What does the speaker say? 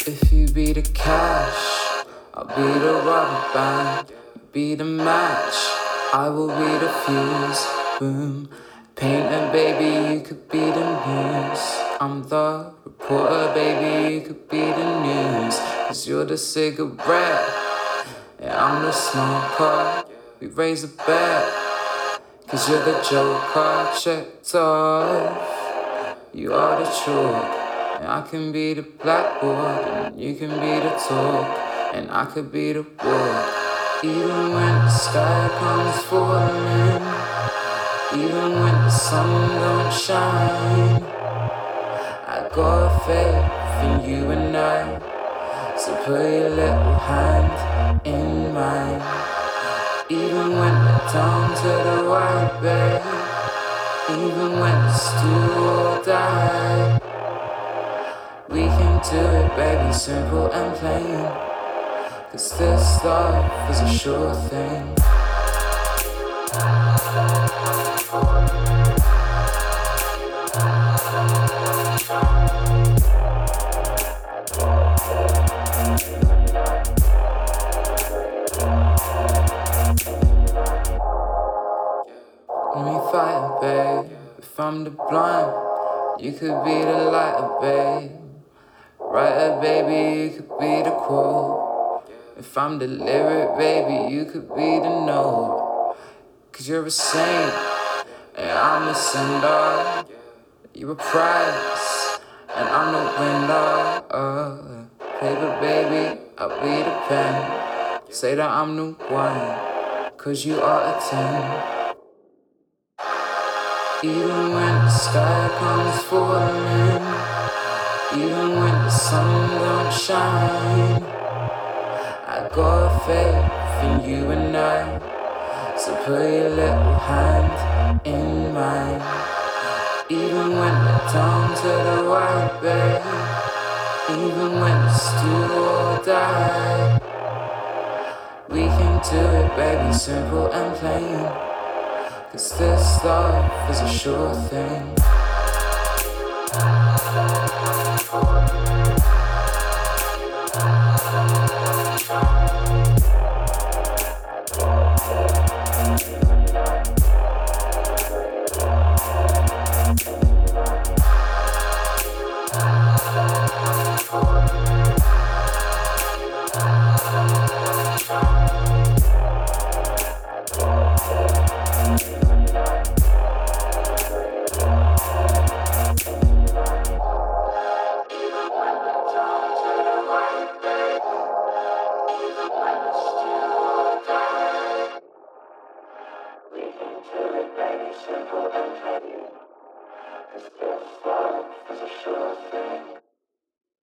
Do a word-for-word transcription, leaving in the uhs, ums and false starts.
If you be the cash, I'll be the rubber band. You be the match, I will be the fuse. Boom, painter, baby, you could be the muse. I'm the reporter, baby, you could be the news. Cause you're the cigarette, and I'm the smoker. We raise a bet, cause you're the joker. Checked off, you are the chalk. And I can be the blackboard, and you can be the talk, and I could be the walk. Even when the sky comes falling, even when the sun don't shine, I got faith in you and I. So put your little hand in mine. Even when we're down to the white bed, even when it's do or die, we can do it, baby, simple and plain. Cause this love is a sure thing. Let me fight, babe. If I'm the blind, you could be the lighter, babe. Writer, baby, you could be the quote. If I'm the lyric, baby, you could be the note. Cause you're a saint, and I'm a cinder. You're a prize, and I'm the winner. Uh, paper, baby, I'll be the pen. Say that I'm the one, cause you are a ten. Even when the sky comes falling, even when the sun don't shine, I got faith in you and I. So put your little hand in mine. Even when we're down to the white bed, even when it's do or die, we can do it, baby, simple and plain. Cause this love is a sure thing. Simple and plain, 'cause this love is a sure thing.